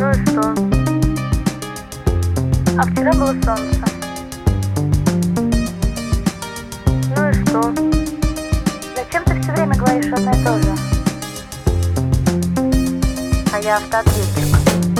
Ну и что? А вчера было солнце. Ну и что? Зачем ты все время говоришь одно и то же? А я автоответчик.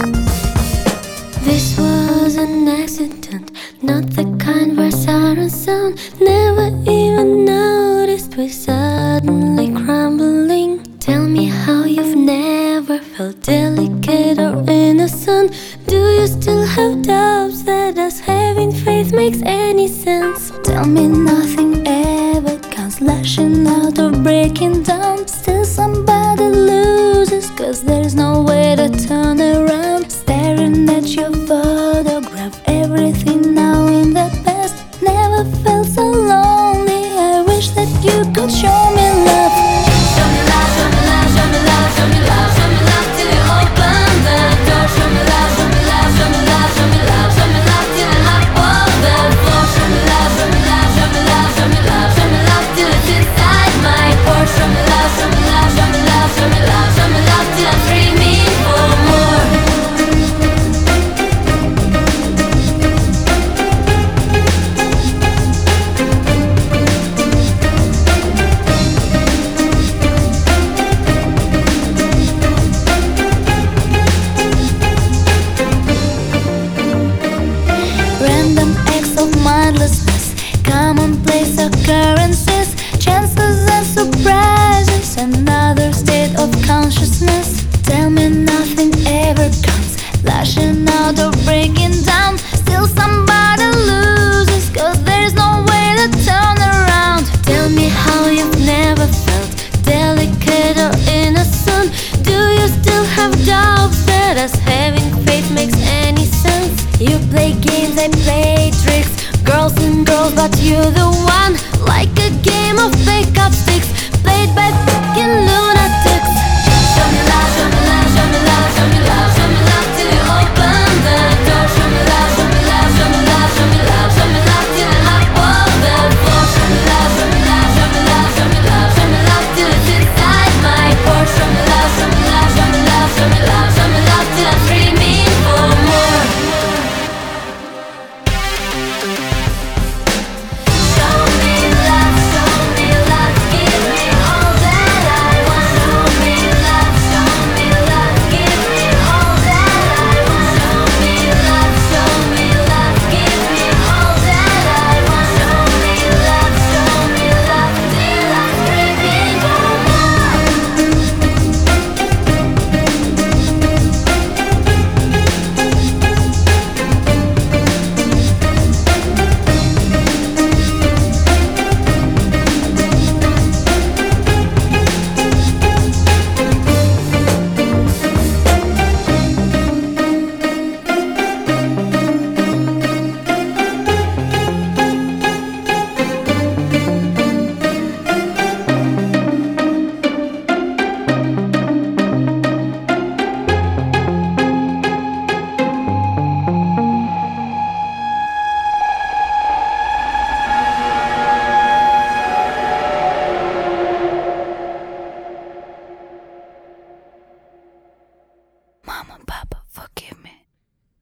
This was an accident, not the kind where sirens sound. Never even noticed we suddenly crumbling. Tell me how you've never felt delicate or innocent. Do you still have doubts that us having faith makes any sense? Tell me nothing ever comes lashing out or breaking down. Still somebody loses, cause there's no way to turn around. Staring at your photograph, everything now in the past. Never felt so lonely, I wish that you could show me love. Show me love, show me love, show me love, show me love, show me love till you open the door. Show me love, show me love, show me love, show me love, show me love till you knock on the floor. Show me love, show me love, show me love, show me love, show me love till it's inside my pores. Show me love, show me love, show me love, show me love, show me love till I'm dreaming for more. Random acts of mindlessness, commonplace occurrences, chances and surprises, another state of consciousness. Tell me nothing ever comes lashing out or breaking down. Still somebody loses, cause there's no way to turn around. Tell me how you've never felt delicate or innocent. Do you still have doubts that us having faith makes any sense? You play games, I play tricks, girls and girls, but you're the one. Like a game of fate,